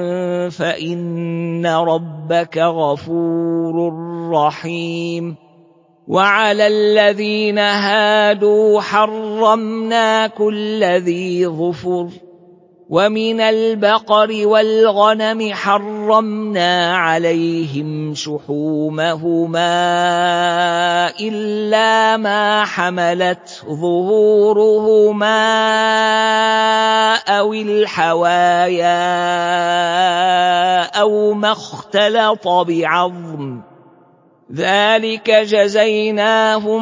فإن ربك غفور رحيم. وعلى الذين هادوا حرمنا كل ذي ظفر، ومن البقر والغنم حرمنا عليهم شحومهما إلا ما حملت ظهورهما أو الحوايا أو ما اختلط بعظم، ذلك جزيناهم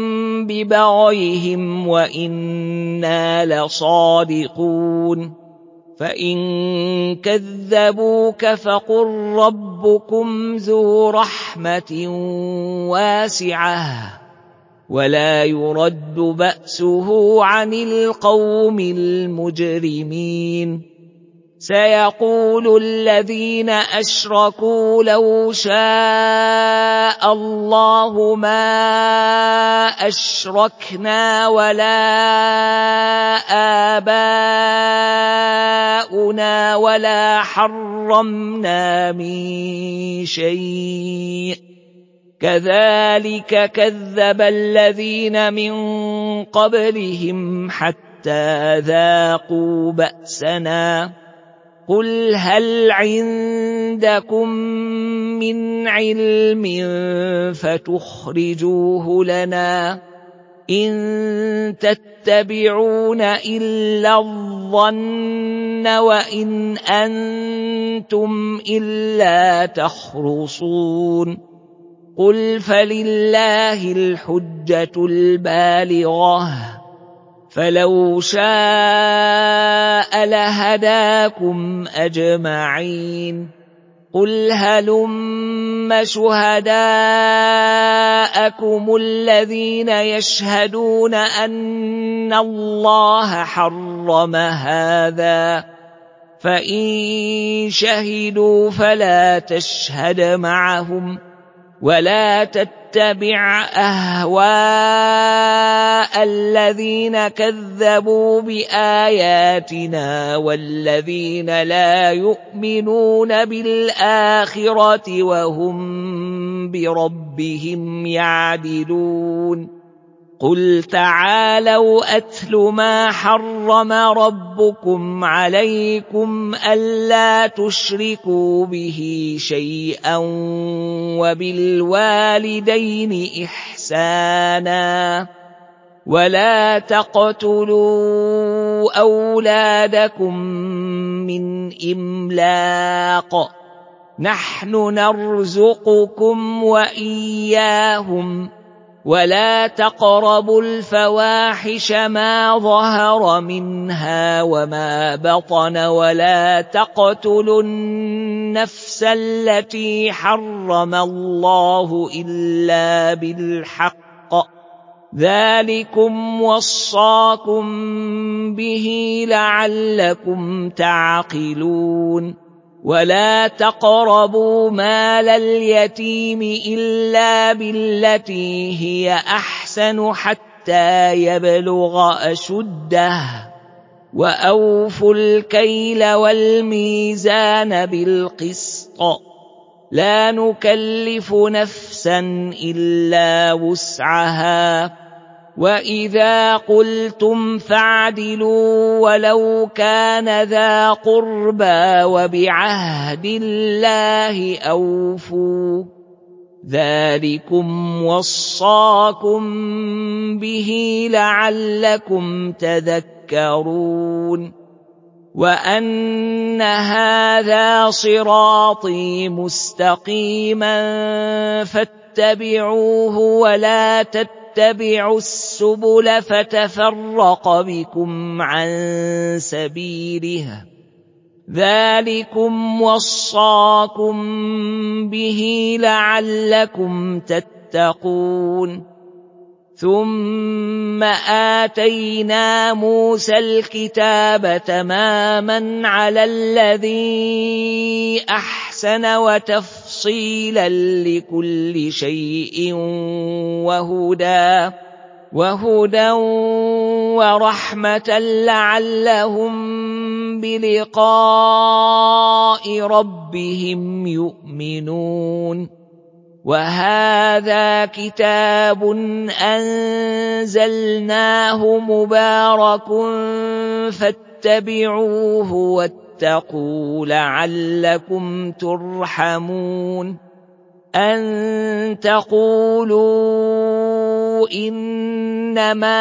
ببغيهم وإنا لصادقون. فإن كذبوك فقل ربكم ذو رحمة واسعة ولا يرد بأسه عن القوم المجرمين. سيقول الذين أشركوا لو شاء الله ما أشركنا ولا آباؤنا ولا حرمنا من شيء، كذلك كذب الذين من قبلهم حتى ذاقوا بأسنا. قل هل عندكم من علم فتخرجوه لنا؟ إن تتبعون إلا الظن وإن أنتم إلا تخرصون. قل فلله الحجة البالغة، فلو شاء لهداكم أجمعين. قل هلم شهداءكم الذين يشهدون أن الله حرم هذا، فإن شهدوا فلا تشهد معهم ولا تتبع أهواء الذين كذبوا بآياتنا والذين لا يؤمنون بالآخرة وهم بربهم يعدلون. قل تعالوا أتل ما حرم ربكم عليكم ألا تشركوا به شيئا وبالوالدين إحسانا ولا تقتلوا أولادكم من إملاق، نحن نرزقكم وإياهم، ولا تقربوا الفواحش ما ظهر منها وما بطن، ولا تقتلوا النفس التي حرم الله إلا بالحق، ذلكم وصاكم به لعلكم تعقلون. ولا تقربوا مال اليتيم إلا بالتي هي أحسن حتى يبلغ أشده، وأوفوا الكيل والميزان بالقسط، لا نكلف نفسا إلا وسعها، وإذا قلتم فاعدلوا ولو كان ذا قربى وبعهد الله أوفوا، ذلكم وصاكم به لعلكم تذكرون. وأن هذا صراطي مستقيما فاتبعوه ولا تتبعوا السبل فتفرق بكم عن سبيله ذلكم وصاكم به لعلكم تتقون ثم آتينا موسى الكتاب تماما على الذي أحسن وتفصيلا لكل شيء وهدى وهدى ورحمة لعلهم بلقاء ربهم يؤمنون وهذا كتاب أنزلناه مبارك فاتبعوه واتقوا لعلكم ترحمون أن تقولوا إنما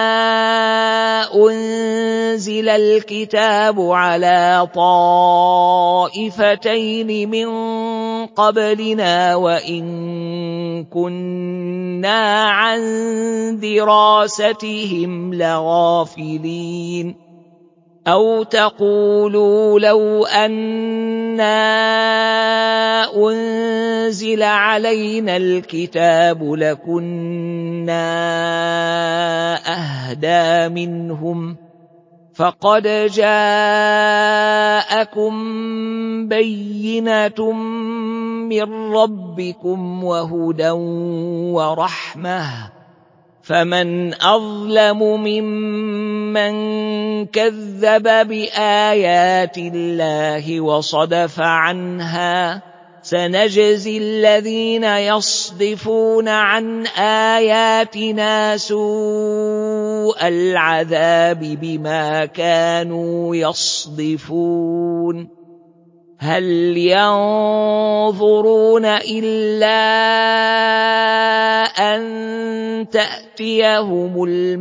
أنزل الكتاب على طائفتين من قبلنا وإن كنا عن دراستهم لغافلين أو تقولوا لو أنا أنزل علينا الكتاب لكنا أهدى منهم فقد جاءكم بينة من ربكم وهدى ورحمة فمن أظلم ممن كذب بآيات الله وصدف عنها سنجزي الذين يصدفون عن آياتنا سوء العذاب بما كانوا يصدفون هل ينظرون إلا أن تأتيهم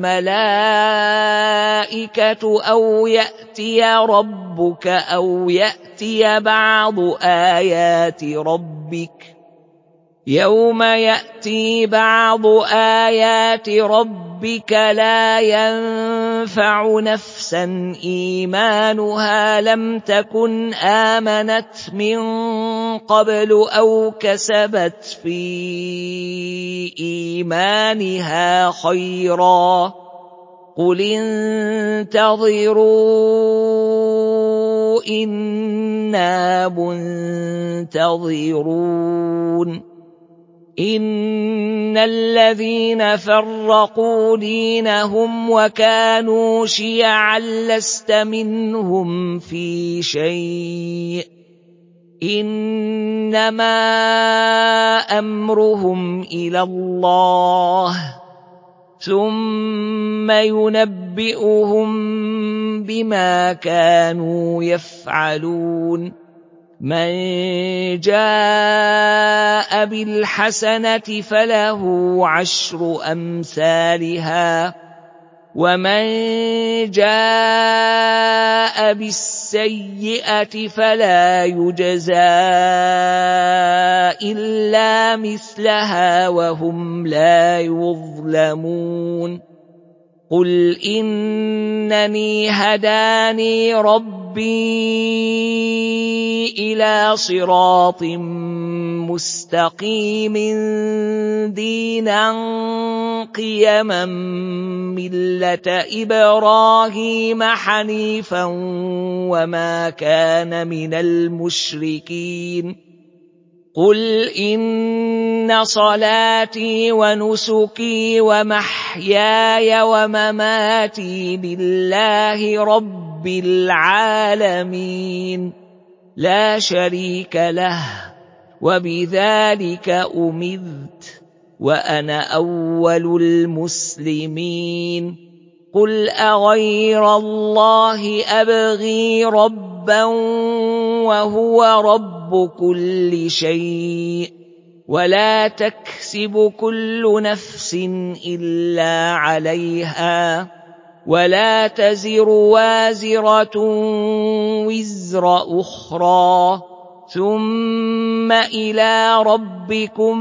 الملائكة أو يأتي ربك أو يأتي بعض آيات ربك يوم يأتي بعض آيات ربك لا ينفع نفسا إيمانها لم تكن آمنت من قبل أو كسبت في إيمانها خيرا قل انتظروا إنا منتظرون إن الذين فرقوا دينهم وكانوا شيعا لست منهم في شيء إنما أمرهم إلى الله ثم ينبئهم بما كانوا يفعلون من جاء بالحسنة فله عشر أمثالها ومن جاء بالسيئة فلا يجزى إلا مثلها وهم لا يظلمون قل إنني هداني ربي إلى صراط مستقيم دينا قيما ملة إبراهيم حنيفا وما كان من المشركين قل إن صلاتي ونسكي ومحياي ومماتي لله رب العالمين لا شريك له وبذلك أمرت وأنا أول المسلمين قل أغير الله أبغي ربا وهو رب كل شيء ولا تكسب كل نفس إلا عليها ولا تزر وازرة وزر أخرى ثم إلى ربكم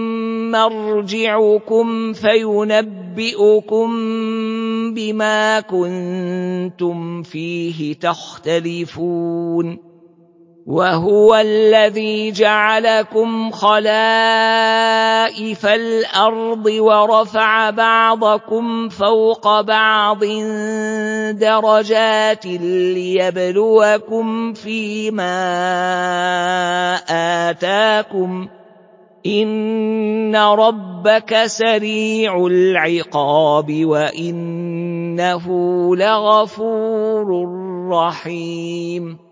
مرجعكم فينبئكم بما كنتم فيه تختلفون وهو الذي جعلكم خلائف الأرض ورفع بعضكم فوق بعض درجات ليبلوكم فيما آتاكم إن ربك سريع العقاب وإنه لغفور رحيم